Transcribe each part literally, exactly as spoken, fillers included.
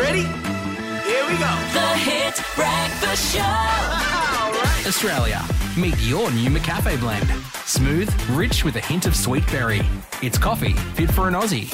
Ready? Here we go. The Hit Breakfast Show. All right. Australia, meet your new McCafe blend. Smooth, rich with a hint of sweet berry. It's coffee fit for an Aussie.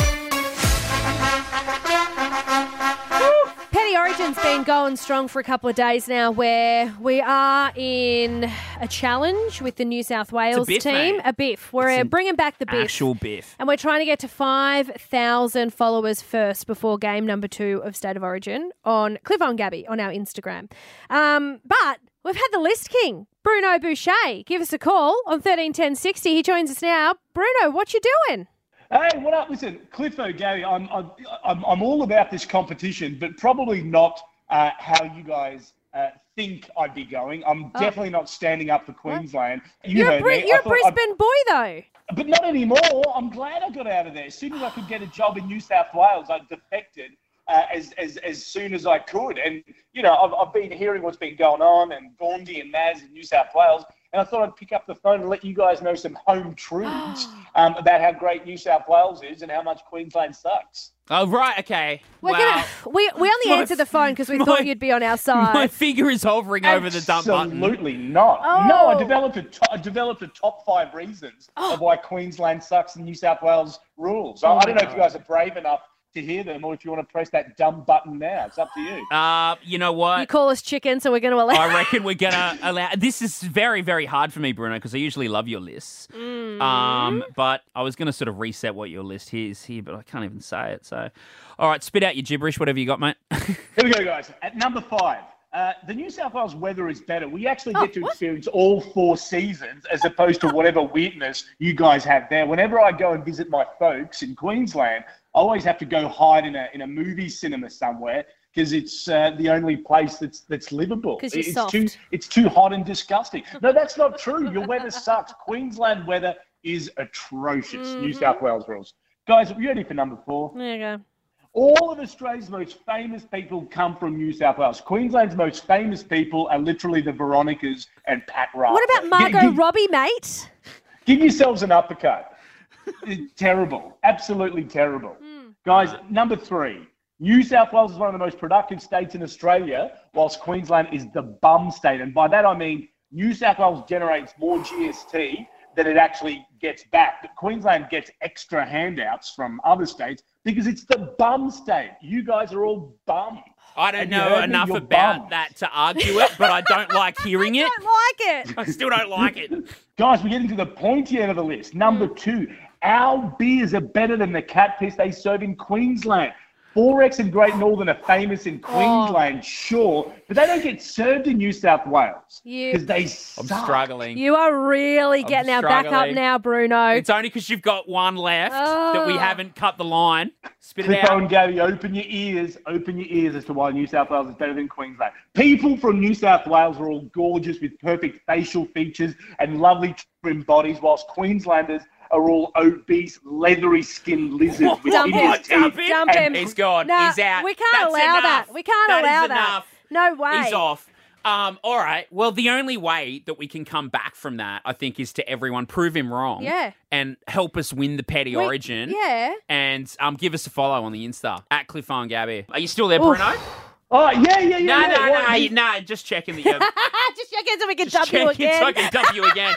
Petty Origin's been going strong for a couple of days now, where we are in a challenge with the New South Wales biff, team. mate. A biff. We're It's bringing back the biff. Actual biff. And we're trying to get to five thousand followers first before game number two of State of Origin on Cliffo and Gabby on our Instagram. Um, but we've had the list king, Bruno Boucher, give us a call on thirteen ten sixty. He joins us now. Bruno, what you doing? Hey, what up? Listen, Cliffo, Gary, I'm, I'm, I'm, I'm all about this competition, but probably not uh, how you guys uh, think I'd be going. I'm Oh. definitely not standing up for Queensland. You You're, a, heard Bri- me. I you're a thought I'd- Brisbane boy, though. But not anymore. I'm glad I got out of there. As soon as I could get a job in New South Wales, I defected uh, as, as as soon as I could. And, you know, I've, I've been hearing what's been going on, and Gandhi and Maz in New South Wales, and I thought I'd pick up the phone and let you guys know some home truths Oh. um, about how great New South Wales is and how much Queensland sucks. Oh, right, okay. We're wow. gonna, we, we only My- answered the phone because we my- thought you'd be on our side. My finger is hovering over the dump button. Absolutely not. Oh. No, I developed a to- I developed a top five reasons of why Queensland sucks and New South Wales rules. I, I don't know if you guys are brave enough to hear them, or if you want to press that dumb button now. It's up to you. Uh, you know what? You call us chicken, so we're going to allow I reckon we're going to allow... This is very, very hard for me, Bruno, because I usually love your lists. Mm. Um, but I was going to sort of reset what your list is here, but I can't even say it. So, all right, spit out your gibberish, whatever you got, mate. Here we go, guys. At number five, uh, the New South Wales weather is better. We actually Oh, get to what? experience all four seasons as opposed to whatever weirdness you guys have there. Whenever I go and visit my folks in Queensland, I always have to go hide in a in a movie cinema somewhere because it's uh, the only place that's that's livable. 'Cause you're it's soft. too it's too hot and disgusting. No, that's not true. Your weather sucks. Queensland weather is atrocious. New Mm-hmm. South Wales rules. Guys, are you ready for number four? There you go. All of Australia's most famous people come from New South Wales. Queensland's most famous people are literally the Veronicas and Pat Rafter. What about Margot Gi- gi- Robbie, mate? Give yourselves an uppercut. It's terrible. Absolutely terrible. Guys, number three. New South Wales is one of the most productive states in Australia, whilst Queensland is the bum state. And by that I mean New South Wales generates more G S T than it actually gets back. But Queensland gets extra handouts from other states because it's the bum state. You guys are all bums. I don't Have you know heard me? enough You're about bums. that to argue it, but I don't like hearing it. I don't like it. I still don't like it. Guys, we're getting to the pointy end of the list. Number two, our beers are better than the cat piss they serve in Queensland. Forex and Great Northern are famous in Queensland, sure, but they don't get served in New South Wales You- because they I'm suck. struggling. You are really I'm getting our back up struggling. now, Bruno. It's only because you've got one left that we Oh. haven't cut the line. Spit it Cliffo out. and Gary, open your ears, open your ears as to why New South Wales is better than Queensland. People from New South Wales are all gorgeous with perfect facial features and lovely trim bodies, whilst Queenslanders are all obese, leathery-skinned lizards with Dump him. hideous Dump teeth him. Dump him. He's gone. Nah, He's out. we can't That's allow enough. that. We can't That is allow that. enough. No way. He's off. Um, all right. Well, the only way that we can come back from that, I think, is to everyone prove him wrong. Yeah. And help us win the Petty We- Origin. Yeah. And um, give us a follow on the Insta at Cliffo and Gabby. Are you still there, Oof. Bruno? Oh, yeah, yeah, yeah. No, yeah. no, What- no, no. Just checking that you're. Just check in so we can Just dump you checking so I again. can dump you again.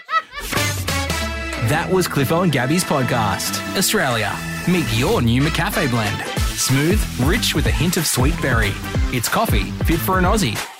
That was Cliffo and Gabby's podcast. Australia, meet your new McCafe blend. Smooth, rich with a hint of sweet berry. It's coffee fit for an Aussie.